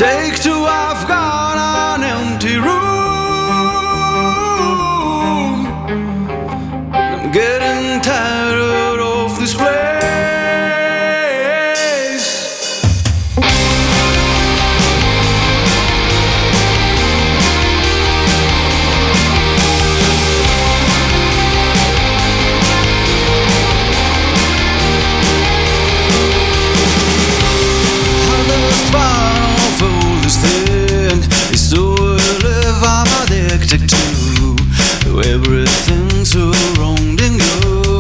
Take two, I've got an empty room. I'm getting tired of this place. Everything's so wrong and go.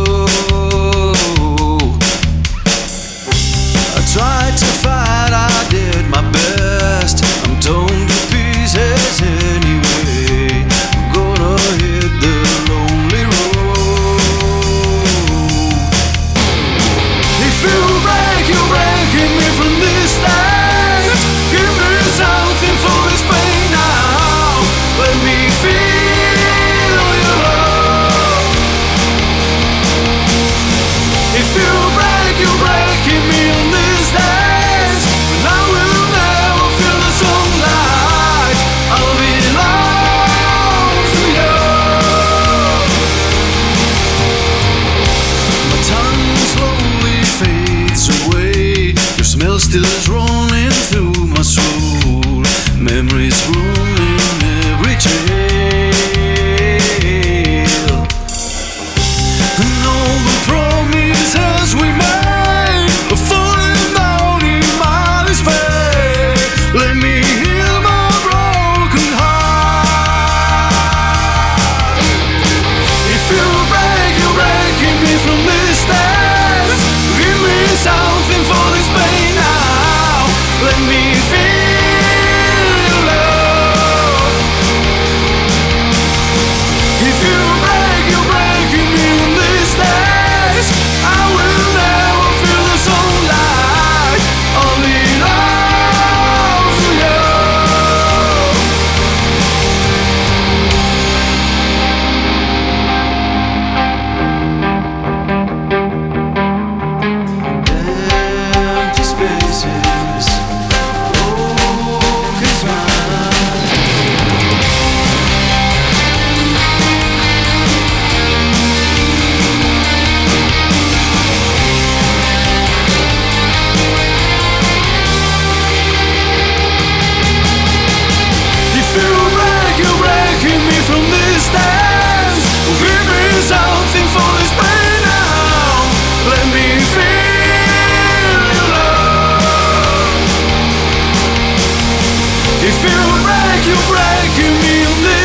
I tried to fight, I did my best. I'm torn to pieces anyway. I'm gonna hit the lonely road. If you break, you're breaking me from this dance. Give me something for this pain now. Let me feel. If you break, you're breaking me on this dance. And I will never feel the sunlight. I'll belong to you. My tongue slowly fades away. Your smell still is running through my soul. Memories ruining every trail. And all the promises we made are falling down in my despair. Let me heal my broken heart. If you break, you're breaking me from this dance. Give me something for this pain now. Let me feel your love. If you break, you're breaking me from this dance. I will never feel the sunlight. Only love to you. Empty spaces, broken smiles. If you break, you're breaking me from this dance. Give me something for this pain now. Let me feel your love. If you break, you're breaking me on this